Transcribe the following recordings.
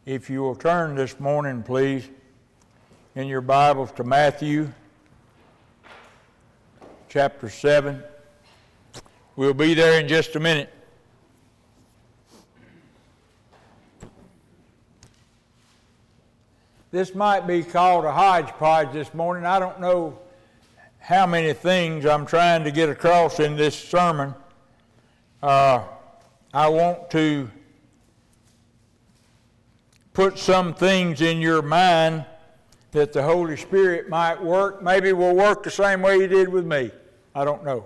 If you will turn this morning, please, in your Bibles to Matthew chapter 7. We'll be there in just a minute. This might be called a hodgepodge this morning. I don't know how many things I'm trying to get across in this sermon. I want to put some things in your mind that the Holy Spirit might work. Maybe will work the same way He did with me. I don't know.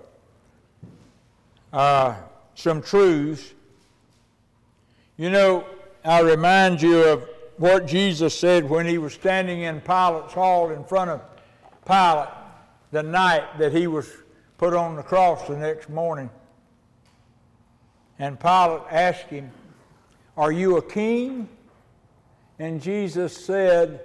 Some truths. You know, I remind you of what Jesus said when He was standing in Pilate's hall in front of Pilate the night that He was put on the cross the next morning. And Pilate asked Him, "Are you a king?" And Jesus said,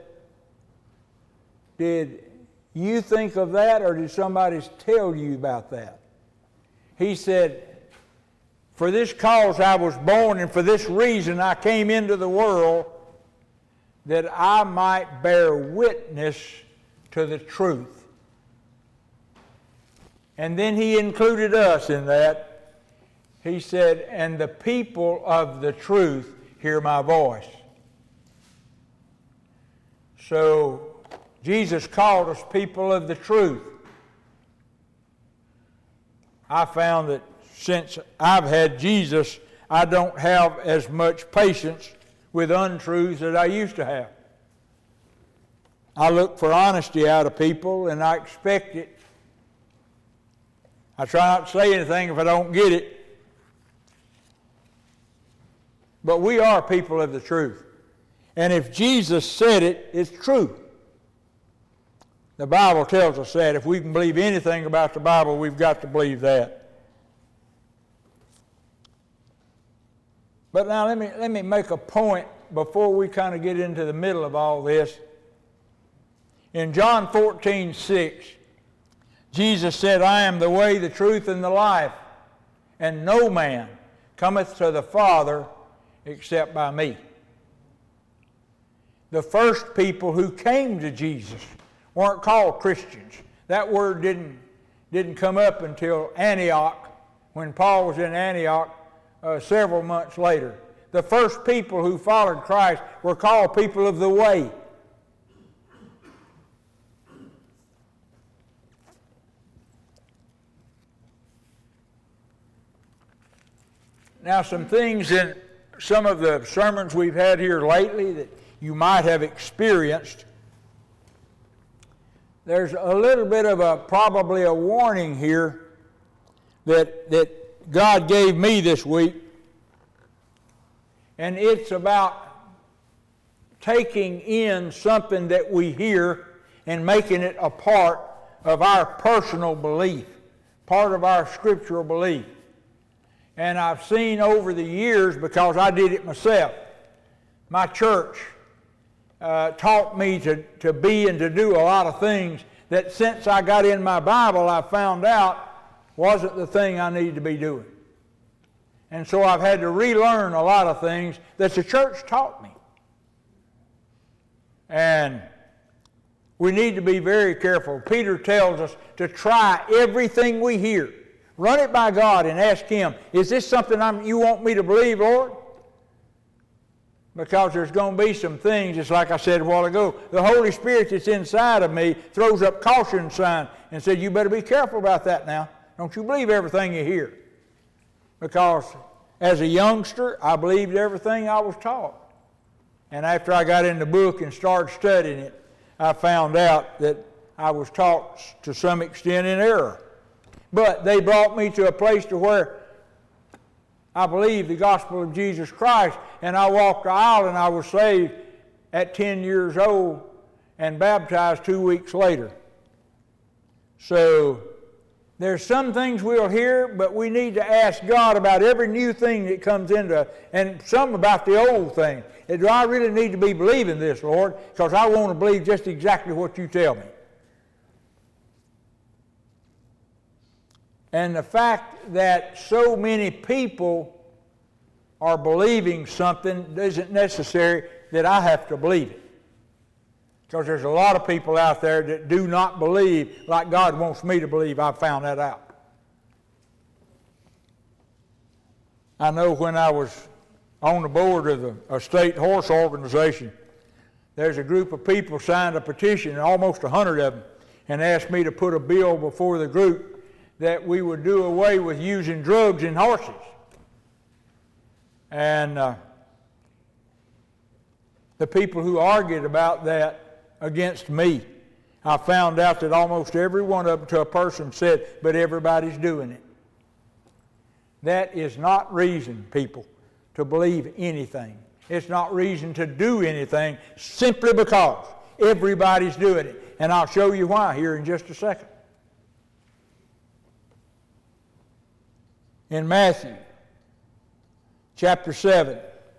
"Did you think of that, or did somebody tell you about that?" He said, "For this cause I was born, and for this reason I came into the world, that I might bear witness to the truth." And then He included us in that. He said, "And the people of the truth hear my voice." So Jesus called us people of the truth. I found that since I've had Jesus, I don't have as much patience with untruths as I used to have. I look for honesty out of people, and I expect it. I try not to say anything if I don't get it. But we are people of the truth. And if Jesus said it, it's true. The Bible tells us that. If we can believe anything about the Bible, we've got to believe that. But now let me make a point before we kind of get into the middle of all this. In John 14:6, Jesus said, "I am the way, the truth, and the life, and no man cometh to the Father except by me." The first people who came to Jesus weren't called Christians. That word didn't come up until Antioch, when Paul was in Antioch several months later. The first people who followed Christ were called people of the way. Now, some things in some of the sermons we've had here lately that you might have experienced. There's a little bit of probably a warning here that God gave me this week. And it's about taking in something that we hear and making it a part of our personal belief, part of our scriptural belief. And I've seen over the years, because I did it myself, my church taught me to be and to do a lot of things that since I got in my Bible I found out wasn't the thing I needed to be doing. And so I've had to relearn a lot of things that the church taught me. And we need to be very careful. Peter tells us to try everything we hear. Run it by God and ask Him, "Is this something you want me to believe, Lord?" Because there's going to be some things, just like I said a while ago, the Holy Spirit that's inside of me throws up caution sign and says, "You better be careful about that now. Don't you believe everything you hear." Because as a youngster, I believed everything I was taught. And after I got in the book and started studying it, I found out that I was taught to some extent in error. But they brought me to a place to where I believed the gospel of Jesus Christ, and I walked the aisle and I was saved at 10 years old and baptized 2 weeks later. So there's some things we'll hear, but we need to ask God about every new thing that comes into, and some about the old thing. Do I really need to be believing this, Lord? Because I want to believe just exactly what you tell me. And the fact that so many people are believing something isn't necessary that I have to believe it. Because there's a lot of people out there that do not believe like God wants me to believe. I've found that out. I know when I was on the board of a state horse organization, there's a group of people signed a petition, almost 100 of them, and asked me to put a bill before the group that we would do away with using drugs in horses. And the people who argued about that against me, I found out that almost every one of them to a person said, but everybody's doing it. That is not reason, people, to believe anything. It's not reason to do anything simply because everybody's doing it. And I'll show you why here in just a second. In Matthew chapter 7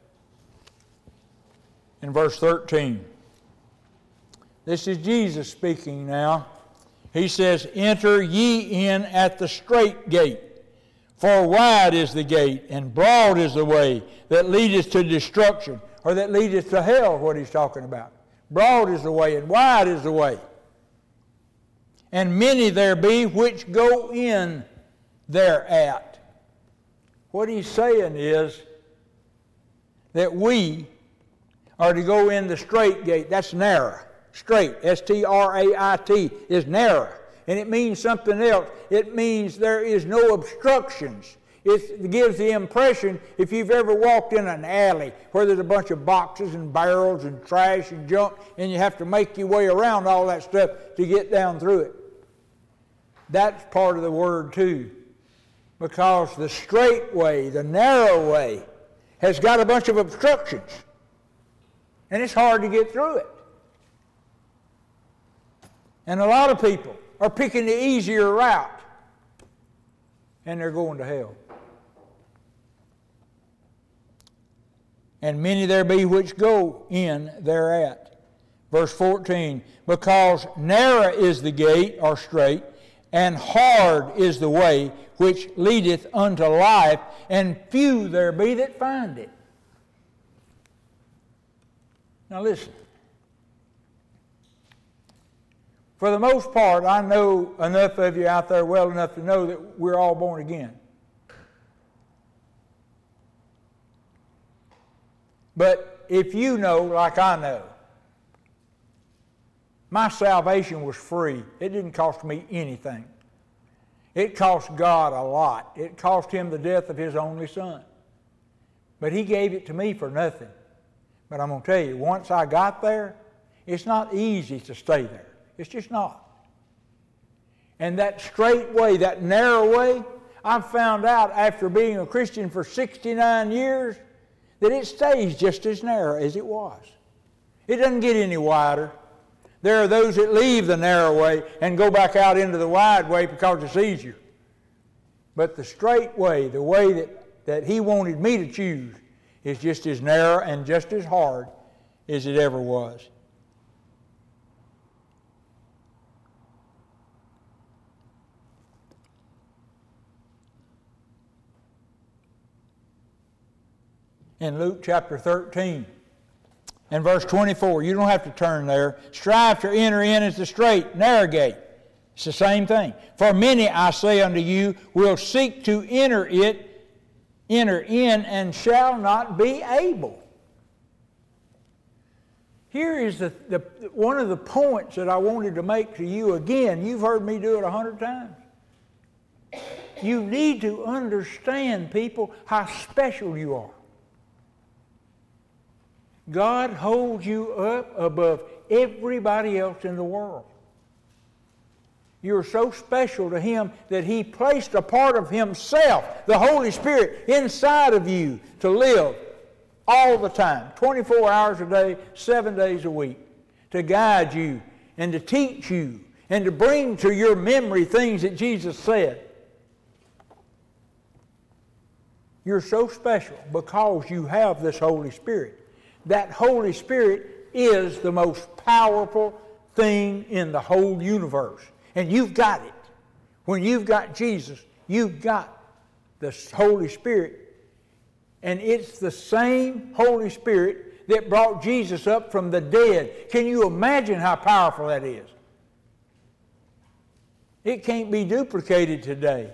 in verse 13. This is Jesus speaking now. He says, "Enter ye in at the strait gate. For wide is the gate, and broad is the way that leadeth to destruction," or that leadeth to hell, what he's talking about. Broad is the way, and wide is the way. "And many there be which go in thereat." What he's saying is that we are to go in the strait gate. That's narrow. Straight, S-T-R-A-I-T, is narrow. And it means something else. It means there is no obstructions. It gives the impression, if you've ever walked in an alley where there's a bunch of boxes and barrels and trash and junk, and you have to make your way around all that stuff to get down through it. That's part of the word too. Because the straight way, the narrow way, has got a bunch of obstructions. And it's hard to get through it. And a lot of people are picking the easier route, and they're going to hell. "And many there be which go in thereat." Verse 14, "Because narrow is the gate," or straight, "and hard is the way which leadeth unto life, and few there be that find it." Now listen. For the most part, I know enough of you out there well enough to know that we're all born again. But if you know, like I know, my salvation was free. It didn't cost me anything. It cost God a lot. It cost Him the death of His only Son. But He gave it to me for nothing. But I'm going to tell you, once I got there, it's not easy to stay there. It's just not. And that straight way, that narrow way, I've found out after being a Christian for 69 years that it stays just as narrow as it was. It doesn't get any wider. There are those that leave the narrow way and go back out into the wide way because it's easier. But the straight way, the way that He wanted me to choose, is just as narrow and just as hard as it ever was. In Luke chapter 13 and verse 24, you don't have to turn there. "Strive to enter in as the straight, narrow gate." It's the same thing. "For many, I say unto you, will seek to enter in, and shall not be able." Here is one of the points that I wanted to make to you again. You've heard me do it 100 times. You need to understand, people, how special you are. God holds you up above everybody else in the world. You're so special to Him that He placed a part of Himself, the Holy Spirit, inside of you to live all the time, 24 hours a day, 7 days a week, to guide you and to teach you and to bring to your memory things that Jesus said. You're so special because you have this Holy Spirit. That Holy Spirit is the most powerful thing in the whole universe. And you've got it. When you've got Jesus, you've got the Holy Spirit. And it's the same Holy Spirit that brought Jesus up from the dead. Can you imagine how powerful that is? It can't be duplicated today.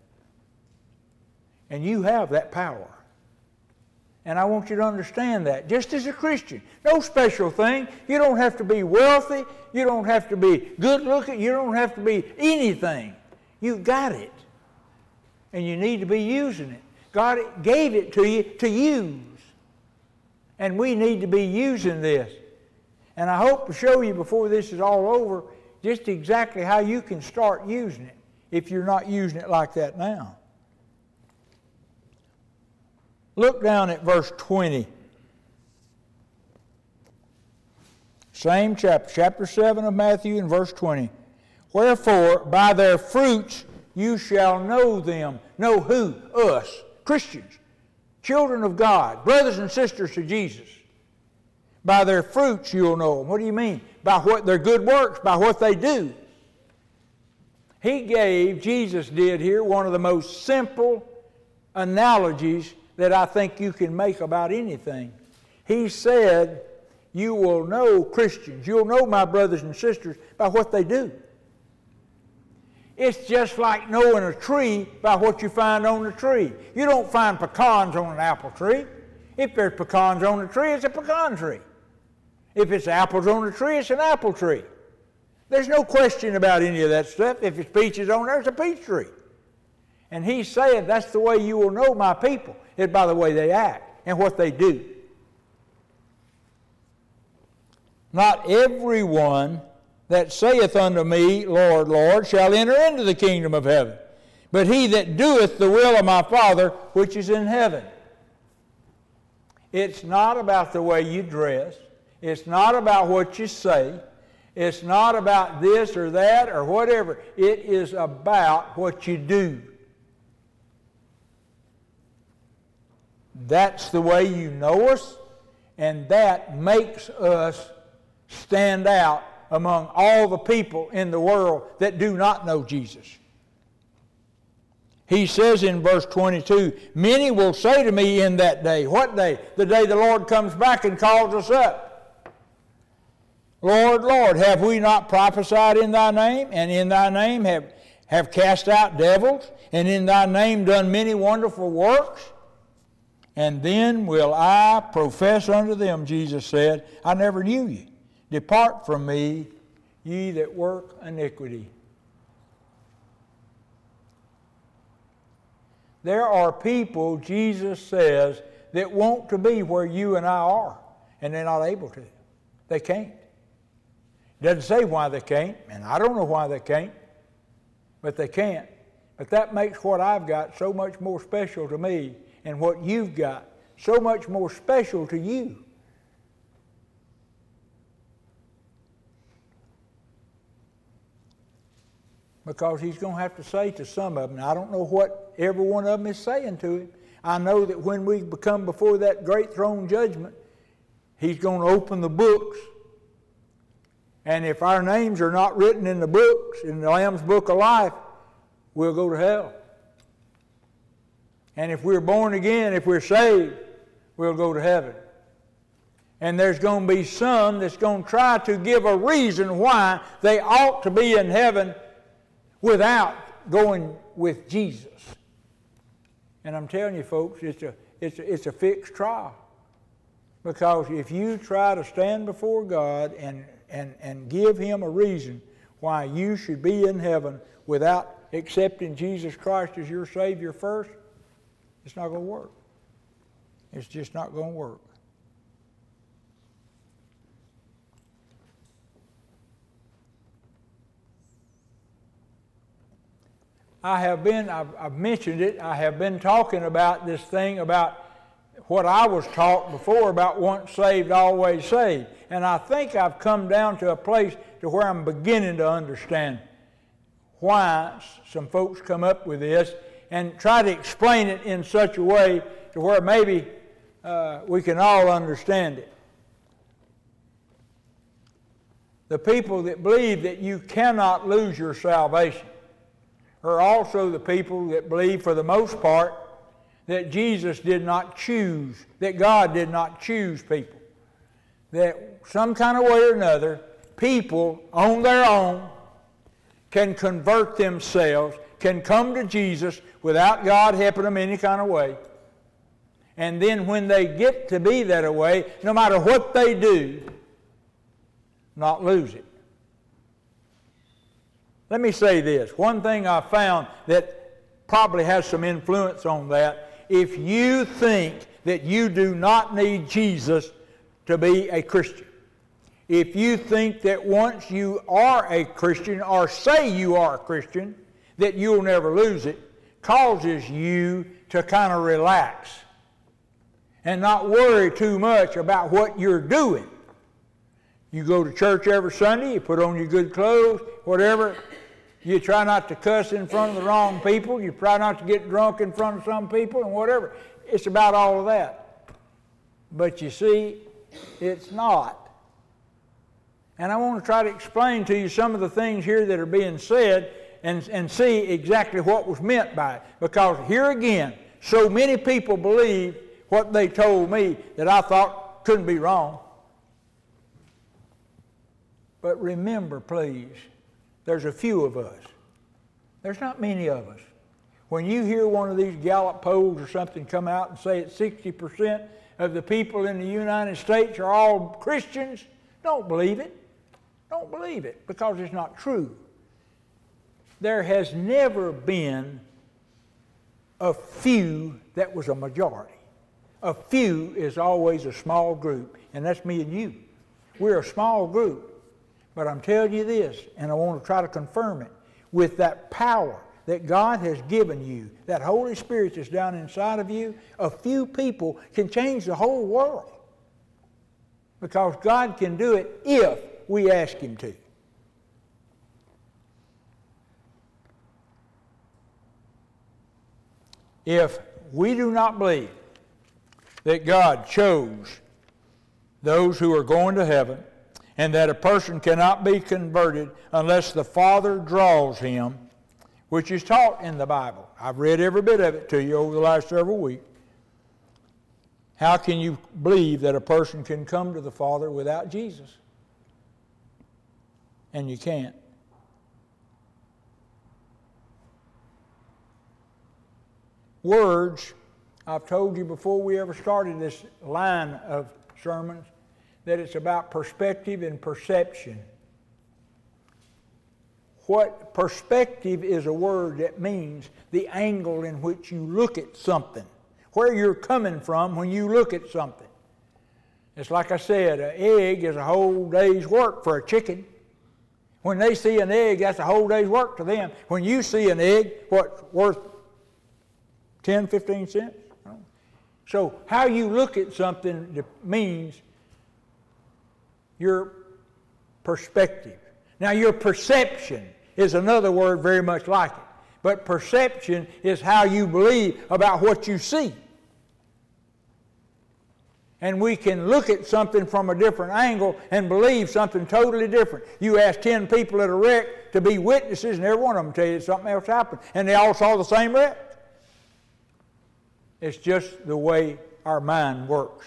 And you have that power. And I want you to understand that, just as a Christian. No special thing. You don't have to be wealthy. You don't have to be good looking. You don't have to be anything. You got it. And you need to be using it. God gave it to you to use. And we need to be using this. And I hope to show you before this is all over just exactly how you can start using it if you're not using it like that now. Look down at verse 20. Same chapter, chapter 7 of Matthew and verse 20. Wherefore, by their fruits you shall know them. Know who? Us, Christians, children of God, brothers and sisters to Jesus. By their fruits you'll know them. What do you mean? By what their good works, by what they do. Jesus did here, one of the most simple analogies that I think you can make about anything. He said, you will know Christians, you'll know my brothers and sisters by what they do. It's just like knowing a tree by what you find on the tree. You don't find pecans on an apple tree. If there's pecans on the tree, it's a pecan tree. If it's apples on the tree, it's an apple tree. There's no question about any of that stuff. If it's peaches on there, it's a peach tree. And he's saying that's the way you will know my people, is by the way they act and what they do. Not everyone that saith unto me, Lord, Lord, shall enter into the kingdom of heaven, but he that doeth the will of my Father which is in heaven. It's not about the way you dress. It's not about what you say. It's not about this or that or whatever. It is about what you do. That's the way you know us, and that makes us stand out among all the people in the world that do not know Jesus. He says in verse 22, many will say to me in that day. What day? The day the Lord comes back and calls us up. Lord, Lord, have we not prophesied in thy name, and in thy name have cast out devils, and in thy name done many wonderful works? And then will I profess unto them, Jesus said, I never knew you. Depart from me, ye that work iniquity. There are people, Jesus says, that want to be where you and I are, and they're not able to. They can't. Doesn't say why they can't, and I don't know why they can't, but they can't. But that makes what I've got so much more special to me, and what you've got so much more special to you. Because he's going to have to say to some of them, I don't know what every one of them is saying to him. I know that when we come before that great throne judgment, he's going to open the books. And if our names are not written in the books, in the Lamb's Book of Life, we'll go to hell. And if we're born again, if we're saved, we'll go to heaven. And there's going to be some that's going to try to give a reason why they ought to be in heaven without going with Jesus. And I'm telling you, folks, it's a fixed trial. Because if you try to stand before God and give him a reason why you should be in heaven without accepting Jesus Christ as your Savior first, it's not going to work. It's just not going to work. I've mentioned it, I have been talking about this thing about what I was taught before about once saved, always saved. And I think I've come down to a place to where I'm beginning to understand why some folks come up with this and try to explain it in such a way to where maybe we can all understand it. The people that believe that you cannot lose your salvation are also the people that believe, for the most part, that Jesus did not choose, that God did not choose people that some kind of way or another, people on their own can convert themselves, can come to Jesus without God helping them any kind of way. And then when they get to be that way, no matter what they do, not lose it. Let me say this. One thing I found that probably has some influence on that, if you think that you do not need Jesus to be a Christian, if you think that once you are a Christian or say you are a Christian, that you'll never lose it, causes you to kind of relax and not worry too much about what you're doing. You go to church every Sunday, you put on your good clothes, whatever. You try not to cuss in front of the wrong people. You try not to get drunk in front of some people and whatever. It's about all of that. But you see, it's not. And I want to try to explain to you some of the things here that are being said and see exactly what was meant by it. Because here again, so many people believe what they told me that I thought couldn't be wrong. But remember, please, there's a few of us. There's not many of us. When you hear one of these Gallup polls or something come out and say that 60% of the people in the United States are all Christians, don't believe it. Don't believe it, because it's not true. There has never been a few that was a majority. A few is always a small group, and that's me and you. We're a small group. But I'm telling you this, and I want to try to confirm it, with that power that God has given you, that Holy Spirit that's down inside of you, a few people can change the whole world. Because God can do it if we ask Him to. If we do not believe that God chose those who are going to heaven, and that a person cannot be converted unless the Father draws him, which is taught in the Bible. I've read every bit of it to you over the last several weeks. How can you believe that a person can come to the Father without Jesus? And you can't. Words, I've told you before we ever started this line of sermons, that it's about perspective and perception. What perspective is a word that means the angle in which you look at something, where you're coming from when you look at something. It's like I said, an egg is a whole day's work for a chicken. When they see an egg, that's a whole day's work to them. When you see an egg, what's worth 10, 15 cents? So how you look at something means your perspective. Now, your perception is another word very much like it. But perception is how you believe about what you see. And we can look at something from a different angle and believe something totally different. You ask 10 people at a wreck to be witnesses, and every one of them tell you something else happened. And they all saw the same wreck. It's just the way our mind works.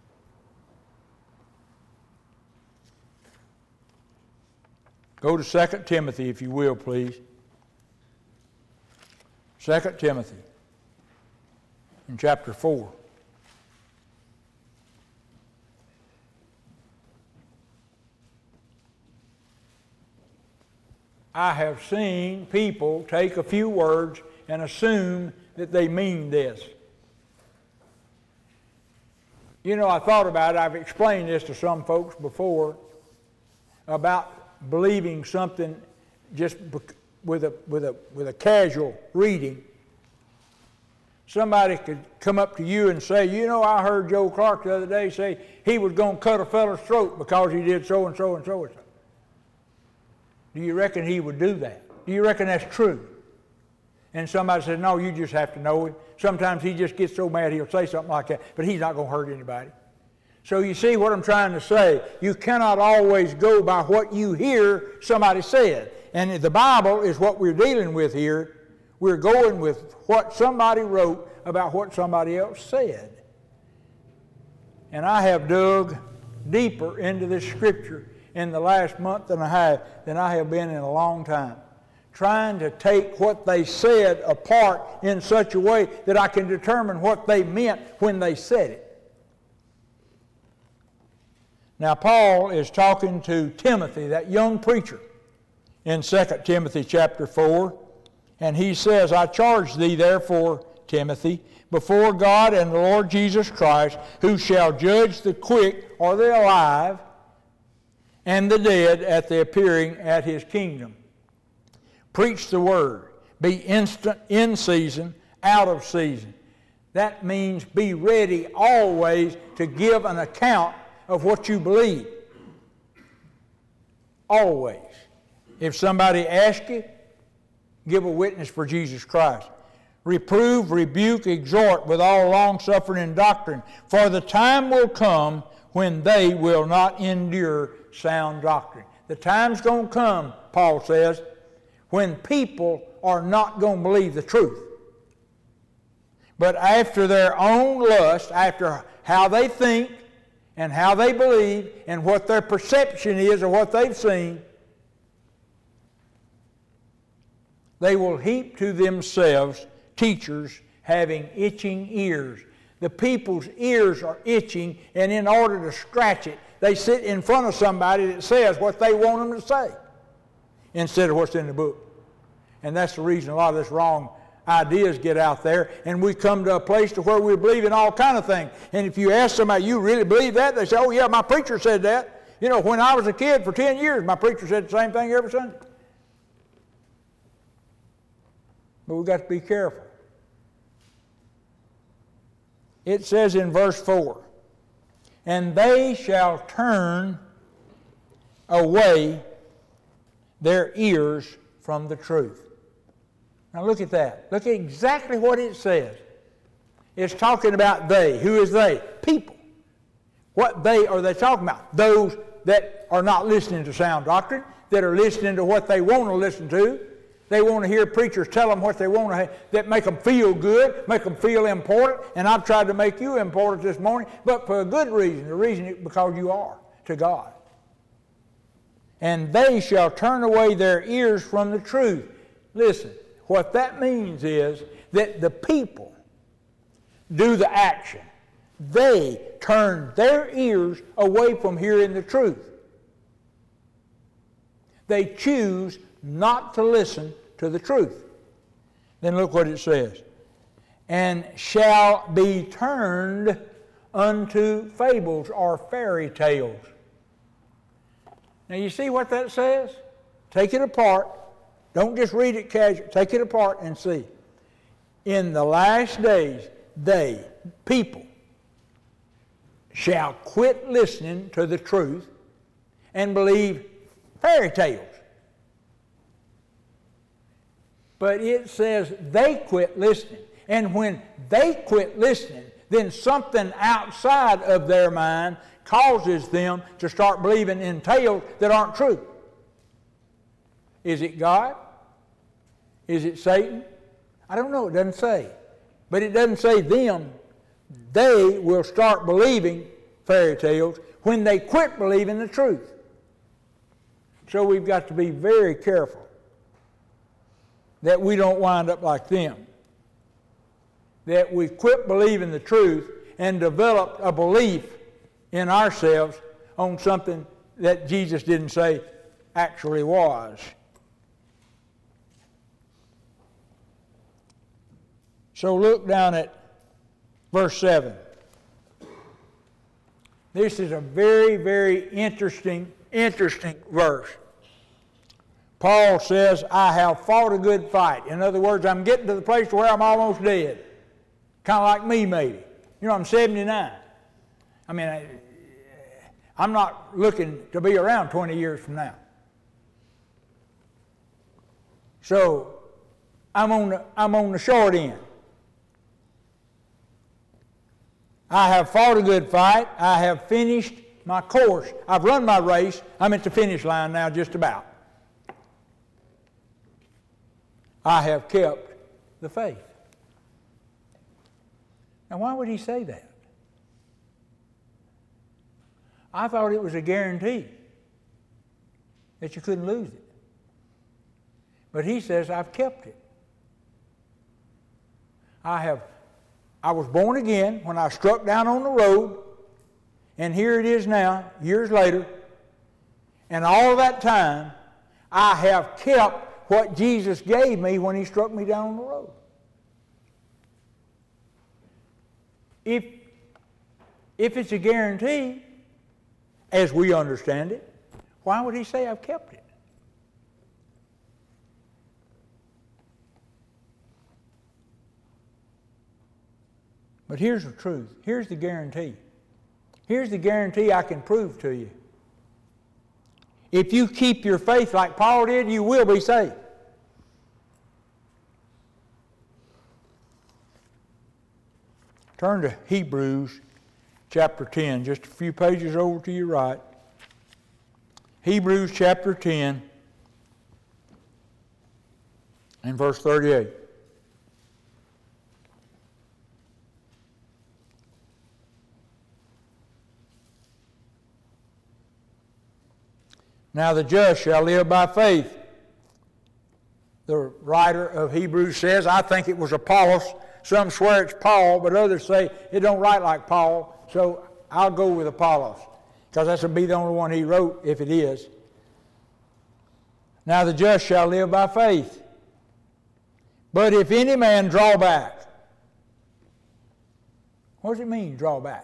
Go to 2 Timothy, if you will, please. 2 Timothy, in chapter 4. I have seen people take a few words and assume that they mean this. You know, I thought about it. I've explained this to some folks before about believing something just with a casual reading. Somebody could come up to you and say, you know, I heard Joe Clark the other day say he was going to cut a fellow's throat because he did so and so and so and so. Do you reckon he would do that? Do you reckon that's true? And somebody says, no, you just have to know him. Sometimes he just gets so mad he'll say something like that, but he's not going to hurt anybody. So you see what I'm trying to say. You cannot always go by what you hear somebody said. And the Bible is what we're dealing with here. We're going with what somebody wrote about what somebody else said. And I have dug deeper into this Scripture in the last month and a half than I have been in a long time. Trying to take what they said apart in such a way that I can determine what they meant when they said it. Now, Paul is talking to Timothy, that young preacher, in 2 Timothy chapter 4, and he says, I charge thee therefore, Timothy, before God and the Lord Jesus Christ, who shall judge the quick or the alive and the dead at the appearing at his kingdom. Preach the word. Be instant in season, out of season. That means be ready always to give an account of what you believe. Always. If somebody asks you, give a witness for Jesus Christ. Reprove, rebuke, exhort with all longsuffering and doctrine, for the time will come when they will not endure sound doctrine. The time's going to come, Paul says, when people are not going to believe the truth. But after their own lust, after how they think and how they believe and what their perception is of what they've seen, they will heap to themselves teachers having itching ears. The people's ears are itching, and in order to scratch it, they sit in front of somebody that says what they want them to say instead of what's in the book. And that's the reason a lot of this wrong ideas get out there, and we come to a place to where we believe in all kind of things. And if you ask somebody, you really believe that? They say, oh yeah, my preacher said that. You know, when I was a kid for 10 years, my preacher said the same thing every Sunday. But we've got to be careful. It says in verse 4, and they shall turn away their ears from the truth. Now look at that. Look at exactly what it says. It's talking about they. Who is they? People. What they are they talking about? Those that are not listening to sound doctrine, that are listening to what they want to listen to. They want to hear preachers tell them what they want to hear, that make them feel good, make them feel important. And I've tried to make you important this morning, but for a good reason. The reason is because you are to God. And they shall turn away their ears from the truth. Listen, what that means is that the people do the action. They turn their ears away from hearing the truth. They choose not to listen to the truth. Then look what it says. And shall be turned unto fables or fairy tales. Now you see what that says? Take it apart. Don't just read it casually. Take it apart and see. In the last days, they, people, shall quit listening to the truth and believe fairy tales. But it says they quit listening. And when they quit listening, then something outside of their mind causes them to start believing in tales that aren't true. Is it God? Is it Satan? I don't know. It doesn't say. But it doesn't say them. They will start believing fairy tales when they quit believing the truth. So we've got to be very careful that we don't wind up like them. That we quit believing the truth and develop a belief in ourselves on something that Jesus didn't say actually was. So look down at verse 7. This is a very, very interesting verse. Paul says, I have fought a good fight. In other words, I'm getting to the place where I'm almost dead. Kind of like me, maybe. You know, I'm 79. I mean, I'm not looking to be around 20 years from now. So, I'm on the short end. I have fought a good fight. I have finished my course. I've run my race. I'm at the finish line now, just about. I have kept the faith. Now, why would he say that? I thought it was a guarantee that you couldn't lose it. But he says, I've kept it. I was born again when I struck down on the road, and here it is now, years later, and all that time, I have kept what Jesus gave me when he struck me down on the road. If it's a guarantee, as we understand it, why would he say I've kept it? But here's the truth. Here's the guarantee. Here's the guarantee I can prove to you. If you keep your faith like Paul did, you will be saved. Turn to Hebrews chapter 10, just a few pages over to your right. Hebrews chapter 10 and verse 38. Now the just shall live by faith. The writer of Hebrews says, I think it was Apollos. Some swear it's Paul, but others say it don't write like Paul, so I'll go with Apollos, because that would be the only one he wrote if it is. Now the just shall live by faith. But if any man draw back, what does it mean, draw back?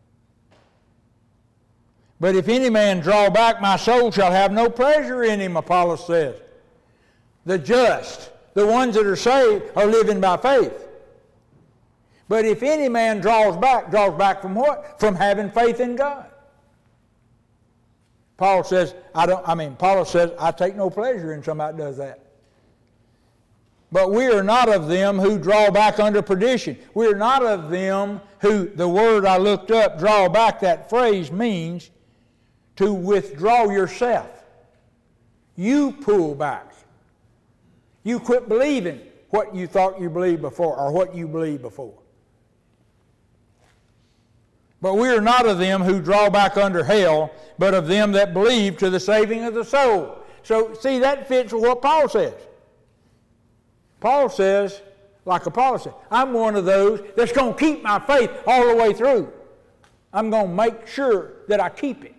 But if any man draw back, my soul shall have no pleasure in him, Apollos says. The just, the ones that are saved, are living by faith. But if any man draws back from what? From having faith in God. Apollos says, I take no pleasure in somebody that does that. But we are not of them who draw back under perdition. We are not of them who, the word I looked up, draw back, that phrase means to withdraw yourself. You pull back. You quit believing what you thought you believed before, or what you believed before. But we are not of them who draw back under hell, but of them that believe to the saving of the soul. So, see, that fits with what Paul says. Paul says, like Apollos said, I'm one of those that's going to keep my faith all the way through. I'm going to make sure that I keep it.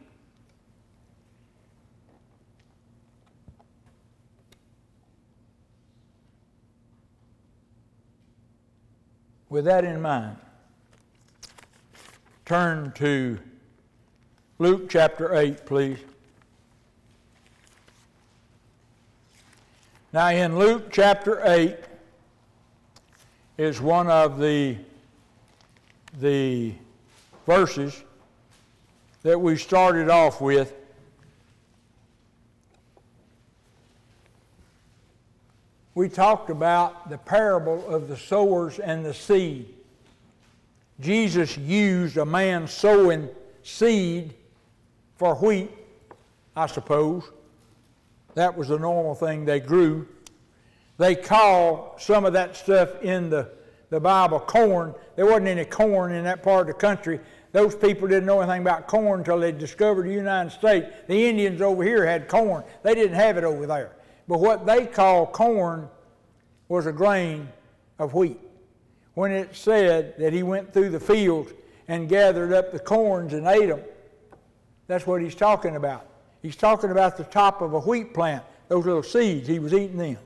With that in mind, turn to Luke chapter 8, please. Now in Luke chapter 8 is one of the verses that we started off with. We talked about the parable of the sowers and the seed. Jesus used a man sowing seed for wheat, I suppose. That was the normal thing they grew. They call some of that stuff in the Bible corn. There wasn't any corn in that part of the country. Those people didn't know anything about corn until they discovered the United States. The Indians over here had corn. They didn't have it over there. But what they call corn was a grain of wheat. When it said that he went through the fields and gathered up the corns and ate them, that's what he's talking about. He's talking about the top of a wheat plant, those little seeds. He was eating them.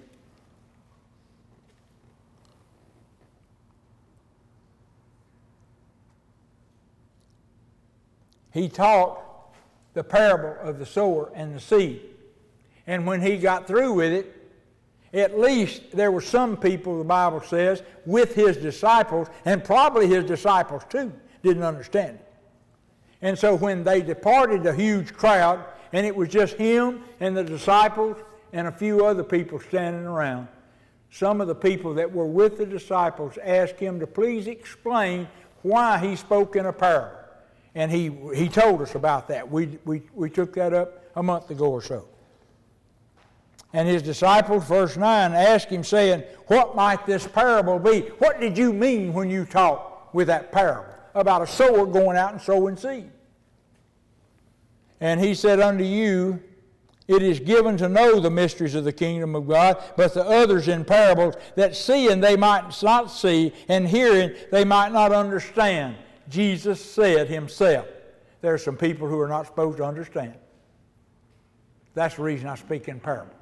He taught the parable of the sower and the seed. And when he got through with it, at least there were some people, the Bible says, with his disciples, and probably his disciples too, didn't understand it. And so when they departed, a huge crowd, and it was just him and the disciples and a few other people standing around, some of the people that were with the disciples asked him to please explain why he spoke in a parable. And he told us about that. We took that up a month ago or so. And his disciples, verse 9, asked him, saying, what might this parable be? What did you mean when you taught with that parable about a sower going out and sowing seed? And he said unto you, it is given to know the mysteries of the kingdom of God, but the others in parables, that seeing they might not see, and hearing they might not understand. Jesus said himself, there are some people who are not supposed to understand. That's the reason I speak in parable.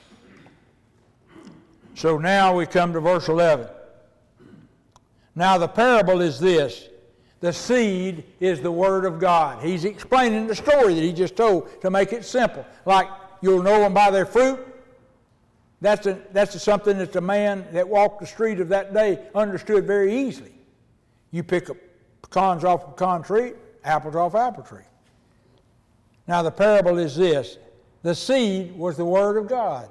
So now we come to verse 11. Now the parable is this. The seed is the Word of God. He's explaining the story that he just told to make it simple. Like, you'll know them by their fruit. That's something that the man that walked the street of that day understood very easily. You pick up pecans off a pecan tree, apples off apple tree. Now the parable is this. The seed was the Word of God.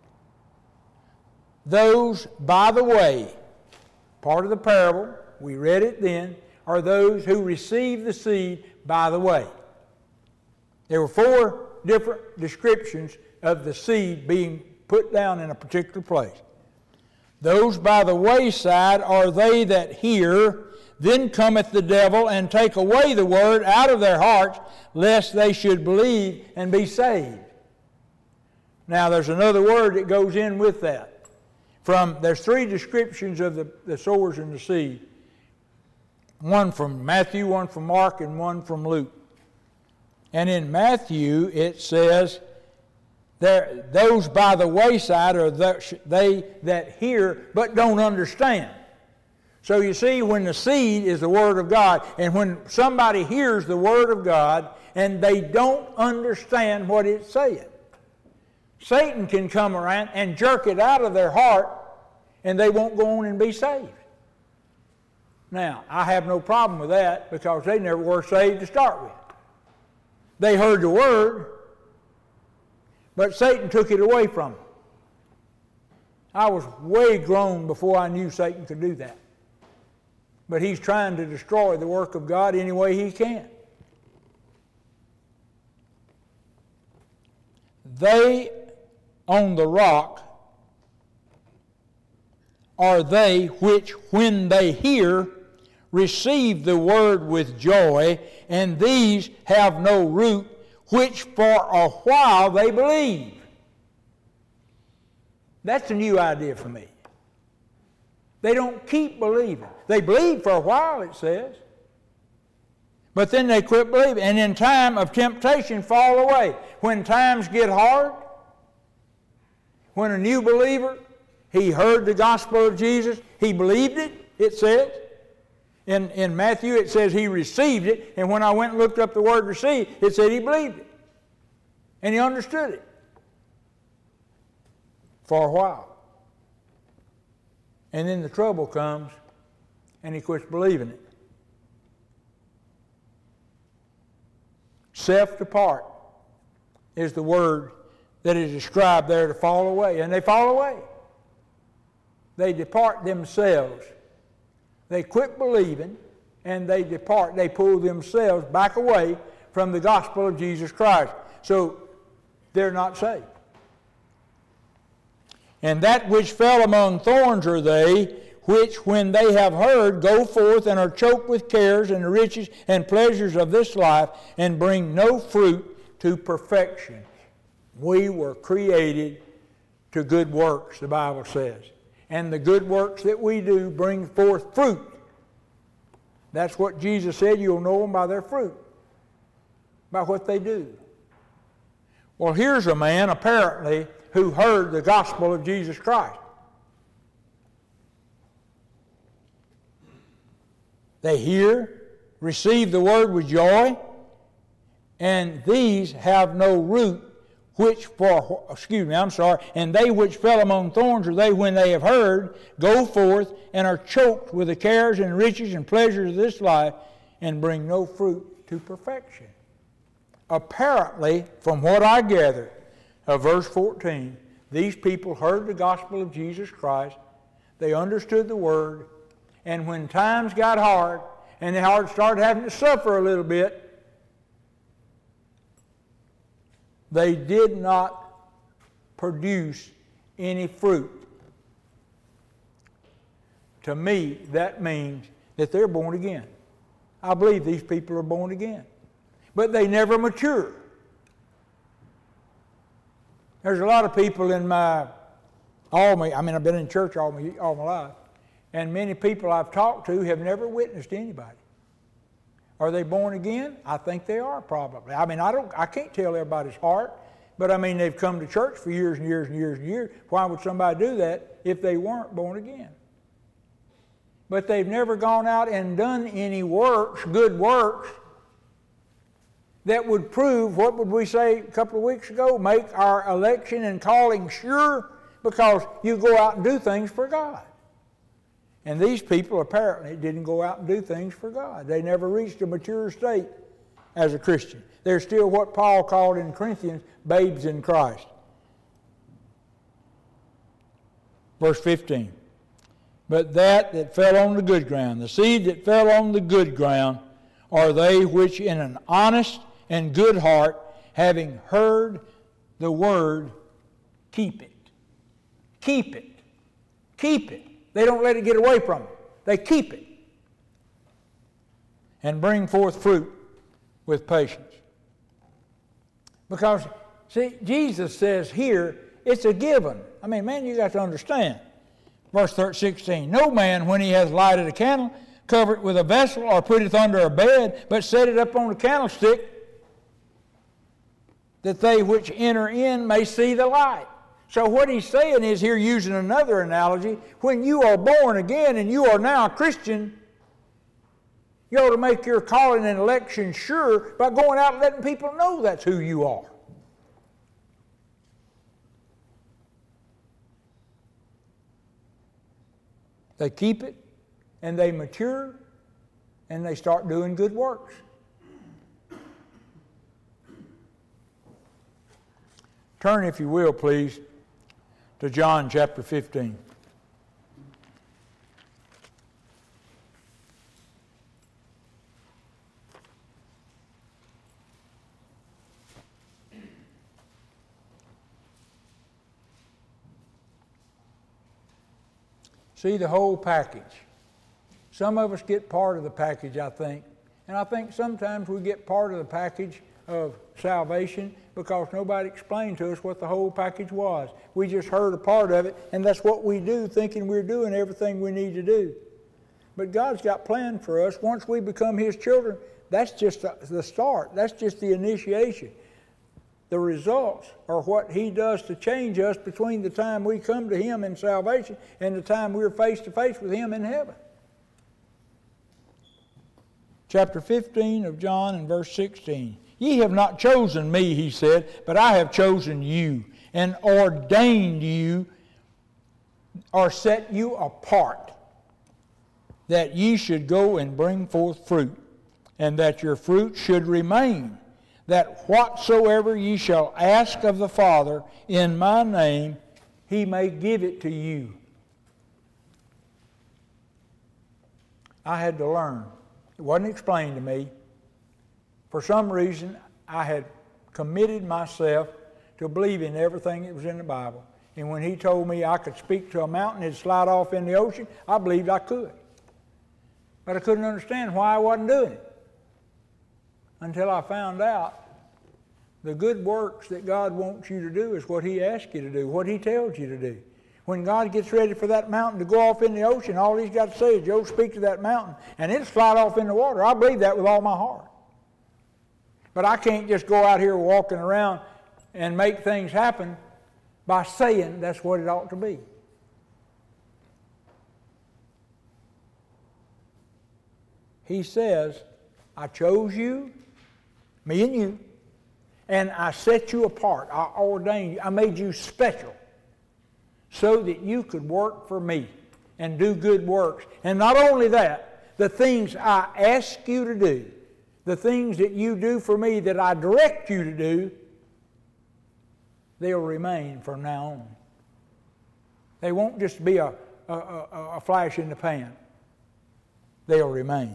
Those, by the way, part of the parable, we read it then, are those who receive the seed by the way. There were 4 different descriptions of the seed being put down in a particular place. Those by the wayside are they that hear, then cometh the devil and take away the word out of their hearts, lest they should believe and be saved. Now there's another word that goes in with that. There's 3 descriptions of the sowers and the seed. One from Matthew, one from Mark, and one from Luke. And in Matthew it says, those by the wayside are they that hear but don't understand. So you see, when the seed is the Word of God, and when somebody hears the Word of God and they don't understand what it's saying, Satan can come around and jerk it out of their heart and they won't go on and be saved. Now, I have no problem with that because they never were saved to start with. They heard the Word, but Satan took it away from them. I was way grown before I knew Satan could do that. But he's trying to destroy the work of God any way he can. They on the rock are they which, when they hear, receive the word with joy, and these have no root, which for a while they believe. That's a new idea for me. They don't keep believing. They believe for a while, it says. But then they quit believing, and in time of temptation fall away. When times get hard, when a new believer, he heard the gospel of Jesus, he believed it, it says. In Matthew it says he received it, and when I went and looked up the word receive, it said he believed it. And he understood it. For a while. And then the trouble comes, and he quits believing it. Self-depart is the word that is described there, to fall away. And they fall away. They depart themselves. They quit believing, and they depart. They pull themselves back away from the gospel of Jesus Christ. So they're not saved. And that which fell among thorns are they, which when they have heard go forth and are choked with cares and the riches and pleasures of this life, and bring no fruit to perfection. We were created to good works, the Bible says. And the good works that we do bring forth fruit. That's what Jesus said, you'll know them by their fruit, by what they do. Well, here's a man, apparently, who heard the gospel of Jesus Christ. They hear, receive the word with joy, and these have no root, and they which fell among thorns are they when they have heard, go forth, and are choked with the cares and riches and pleasures of this life, and bring no fruit to perfection. Apparently, from what I gather of verse 14, these people heard the gospel of Jesus Christ, they understood the word, and when times got hard, and the heart started having to suffer a little bit, they did not produce any fruit. To me, that means that they're born again. I believe these people are born again. But they never mature. There's a lot of people in I've been in church all my life, and many people I've talked to have never witnessed anybody. Are they born again? I think they are probably. I can't tell everybody's heart, but they've come to church for years and years and years and years. Why would somebody do that if they weren't born again? But they've never gone out and done any works, good works, that would prove, what would we say a couple of weeks ago, make our election and calling sure, because you go out and do things for God. And these people apparently didn't go out and do things for God. They never reached a mature state as a Christian. They're still what Paul called in Corinthians, babes in Christ. Verse 15. But that fell on the good ground, the seed that fell on the good ground, are they which in an honest and good heart, having heard the word, keep it. Keep it. Keep it. They don't let it get away from them. They keep it. And bring forth fruit with patience. Because, see, Jesus says here, it's a given. You got to understand. Verse 16, no man, when he hath lighted a candle, cover it with a vessel, or put it under a bed, but set it up on a candlestick, that they which enter in may see the light. So what he's saying is, here using another analogy, when you are born again and you are now a Christian, you ought to make your calling and election sure by going out and letting people know that's who you are. They keep it, and they mature, and they start doing good works. Turn, if you will, please, to John chapter 15. See the whole package. Some of us get part of the package, I think. And I think sometimes we get part of the package of salvation because nobody explained to us what the whole package was. We just heard a part of it, and that's what we do, thinking we're doing everything we need to do. But God's got planned for us. Once we become His children, that's just the start. That's just the initiation. The results are what He does to change us between the time we come to Him in salvation and the time we're face to face with Him in heaven. Chapter 15 of John and verse 16. Ye have not chosen me, He said, but I have chosen you and ordained you, or set you apart, that ye should go and bring forth fruit, and that your fruit should remain, that whatsoever ye shall ask of the Father in my name, He may give it to you. I had to learn. It wasn't explained to me. For some reason, I had committed myself to believing everything that was in the Bible. And when He told me I could speak to a mountain and it'd slide off in the ocean, I believed I could. But I couldn't understand why I wasn't doing it until I found out the good works that God wants you to do is what He asks you to do, what He tells you to do. When God gets ready for that mountain to go off in the ocean, all He's got to say is, Joe, speak to that mountain, and it'll slide off in the water. I believe that with all my heart. But I can't just go out here walking around and make things happen by saying that's what it ought to be. He says, I chose you, me and you, and I set you apart. I ordained you. I made you special so that you could work for me and do good works. And not only that, the things I ask you to do, the things that you do for me that I direct you to do, they'll remain from now on. They won't just be a flash in the pan. They'll remain.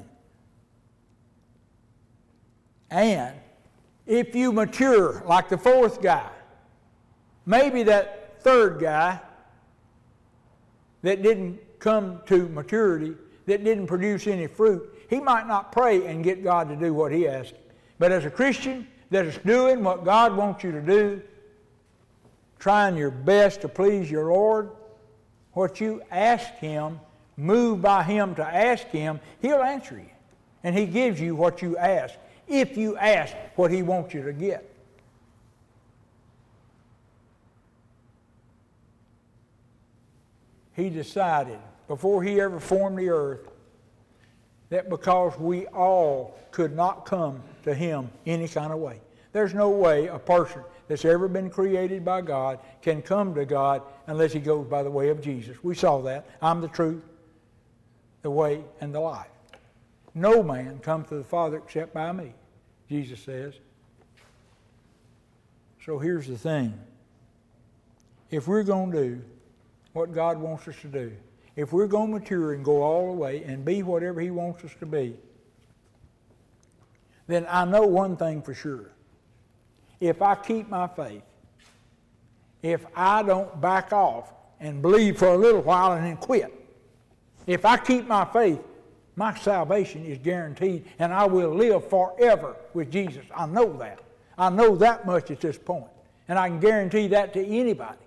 And if you mature like the fourth guy, maybe that third guy that didn't come to maturity, that didn't produce any fruit, he might not pray and get God to do what he asked. But as a Christian that is doing what God wants you to do, trying your best to please your Lord, what you ask Him, moved by Him to ask Him, He'll answer you. And He gives you what you ask, if you ask what He wants you to get. He decided, before He ever formed the earth, that because we all could not come to Him any kind of way. There's no way a person that's ever been created by God can come to God unless he goes by the way of Jesus. We saw that. I'm the truth, the way, and the life. No man comes to the Father except by me, Jesus says. So here's the thing. If we're going to do what God wants us to do, if we're going to mature and go all the way and be whatever He wants us to be, then I know one thing for sure. If I keep my faith, if I don't back off and believe for a little while and then quit, if I keep my faith, my salvation is guaranteed and I will live forever with Jesus. I know that. I know that much at this point. And I can guarantee that to anybody.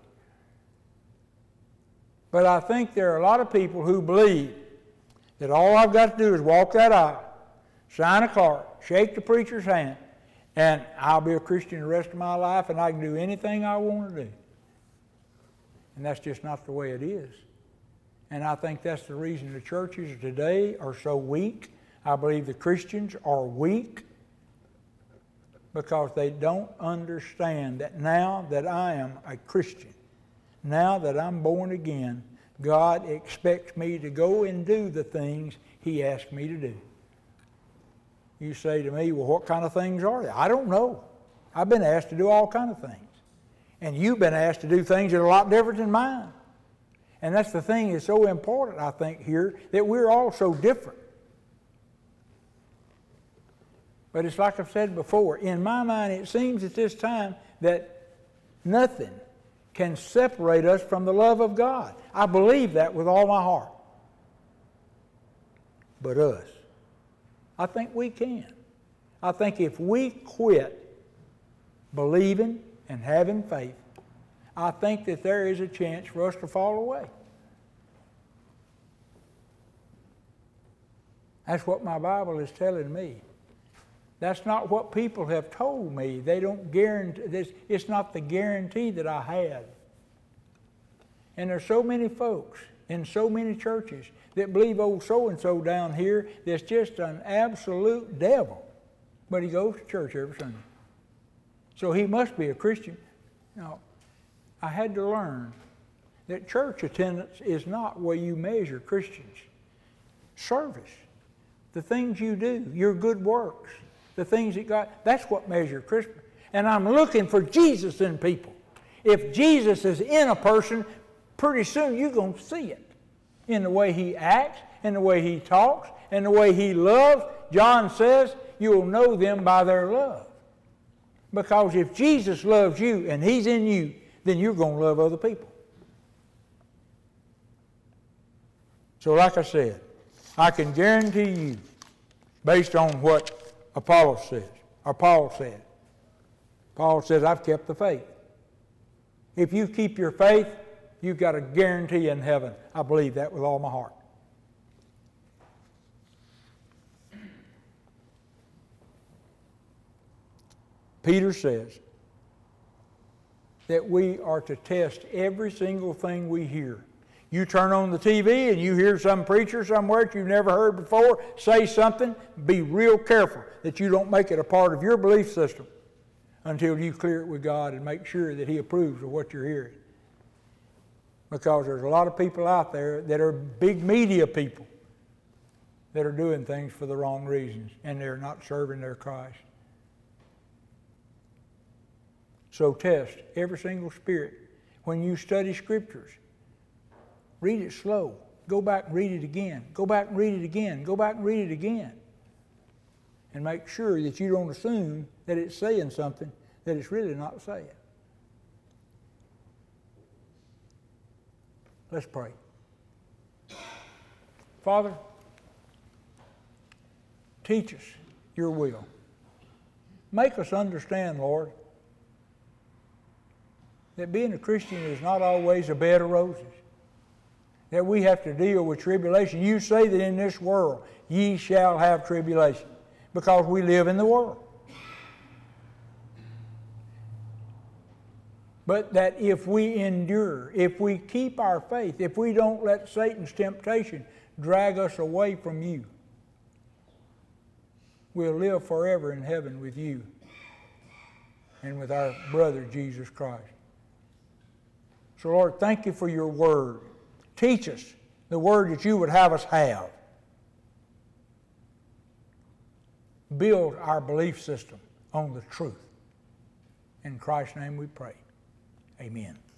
But I think there are a lot of people who believe that all I've got to do is walk that aisle, sign a card, shake the preacher's hand, and I'll be a Christian the rest of my life and I can do anything I want to do. And that's just not the way it is. And I think that's the reason the churches today are so weak. I believe the Christians are weak because they don't understand that now that I am a Christian, now that I'm born again, God expects me to go and do the things He asked me to do. You say to me, well, what kind of things are they? I don't know. I've been asked to do all kinds of things. And you've been asked to do things that are a lot different than mine. And that's the thing that's so important, I think, here, that we're all so different. But it's like I've said before, in my mind it seems at this time that nothing can separate us from the love of God. I believe that with all my heart. But us, I think we can. I think if we quit believing and having faith, I think that there is a chance for us to fall away. That's what my Bible is telling me. That's not what people have told me. They don't guarantee this. It's not the guarantee that I have. And there's so many folks in so many churches that believe old so-and-so down here that's just an absolute devil. But he goes to church every Sunday. So he must be a Christian. Now, I had to learn that church attendance is not where you measure Christians. Service, the things you do, your good works, the things that God, that's what measures Christians. And I'm looking for Jesus in people. If Jesus is in a person, pretty soon you're going to see it. In the way he acts, in the way he talks, in the way he loves. John says, you'll know them by their love. Because if Jesus loves you and He's in you, then you're going to love other people. So like I said, I can guarantee you, based on what Apollos says, or Paul said. Paul says, I've kept the faith. If you keep your faith, you've got a guarantee in heaven. I believe that with all my heart. Peter says that we are to test every single thing we hear. You turn on the TV and you hear some preacher somewhere that you've never heard before say something, be real careful that you don't make it a part of your belief system until you clear it with God and make sure that He approves of what you're hearing. Because there's a lot of people out there that are big media people that are doing things for the wrong reasons and they're not serving their Christ. So test every single spirit. When you study Scriptures, read it slow. Go back and read it again. Go back and read it again. Go back and read it again. And make sure that you don't assume that it's saying something that it's really not saying. Let's pray. Father, teach us your will. Make us understand, Lord, that being a Christian is not always a bed of roses. That we have to deal with tribulation. You say that in this world ye shall have tribulation, because we live in the world. But that if we endure, if we keep our faith, if we don't let Satan's temptation drag us away from you, we'll live forever in heaven with you and with our brother Jesus Christ. So Lord, thank you for your word. Teach us the word that you would have us have. Build our belief system on the truth. In Christ's name we pray. Amen.